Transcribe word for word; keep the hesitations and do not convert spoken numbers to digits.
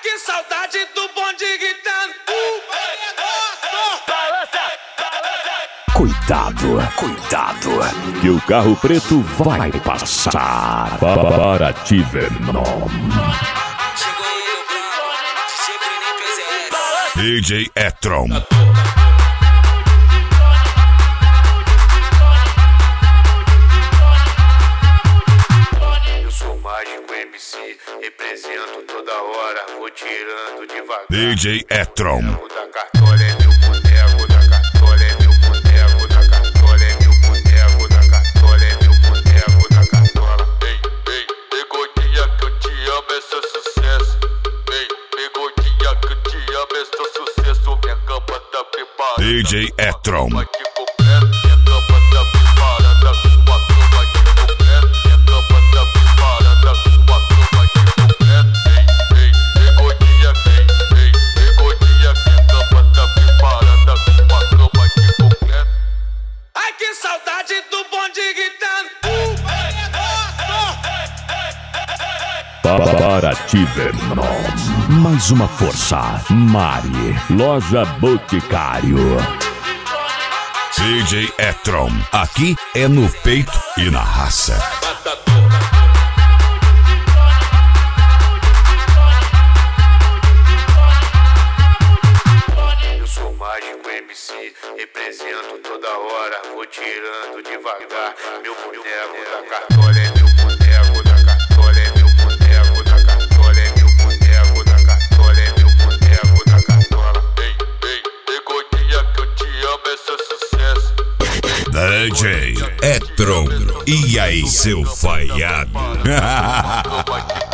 Que saudade do bonde gritando. Cuidado, cuidado, que o carro preto vai passar para ti, Venom. D J E-Tron. Eu sou mágico M C, represento toda hora, vou tirando devagar. D J E-Tron. Da cartola é meu boneco, da cartola é meu boneco, da cartola é meu boneco, da cartola é meu boneco, da cartola. Ei, ei, pegodinha que eu te amo, esse é sucesso. Ei, pegodinha que eu te amo, esse é sucesso. Minha cama tá preparada. D J E-Tron. Que saudade do bonde gritando. Para ti, Venom. Mais uma força. Mari, Loja Boticário. D J E-Tron. Aqui é no peito e na raça. Eu sou mágico M C, represento toda hora, vou tirando devagar. Meu boneco da cartola é meu boneco, da cartola é meu boneco, da cartola é meu boneco, da cartola é meu boneco, da cartola. Ei, ei, pegodinha que eu te amo, esse é sucesso. D J E-Tron. E aí, seu falhado?